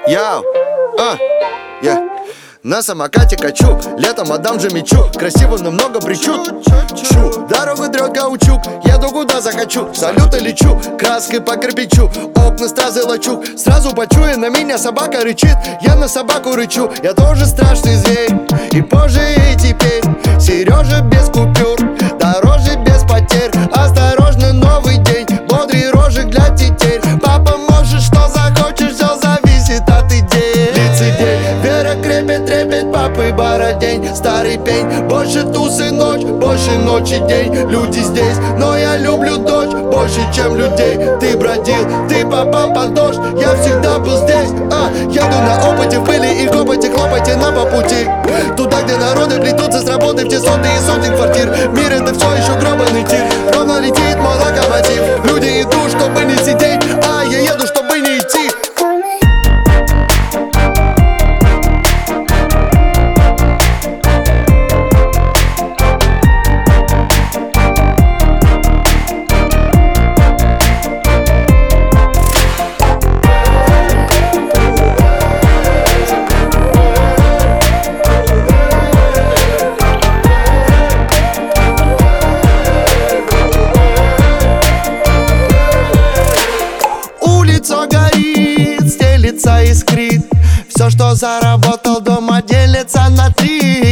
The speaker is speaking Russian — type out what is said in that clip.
Яу, я на самокате качу, летом отдам же мечу. Красиво, но много причуд. Дорогу трет каучук, еду куда захочу. Салюты лечу, краской по кирпичу. Окна стразы лачу, сразу почуя, на меня собака рычит. Я на собаку рычу, я тоже страшный зверь. И позже, и теперь Сережа без купюр, дороже без потерь. Осторожно, новый день, бодрый рожек для тетерь. Папа, может, что захочешь, все зависит от идеи. Лицедей, вера крепит, трепет папы бородень. Старый пень, больше тусы ночь, больше ночи день. Люди здесь, но я люблю дочь больше, чем людей. Ты бродил, ты попал под дождь, я всегда был здесь. Еду на опыте, в пыли и гопоте, хлопайте нам по пути. Туда, где народы плетутся с работы в те сотни и сотни квартир. Мир это все еще гробаный тир, ровно летит мой локомотив. Люди идут, чтобы не сидеть, я еду, чтобы не идти. Улица горит, стелится, искрит. Все, что заработал, дома делится на 3.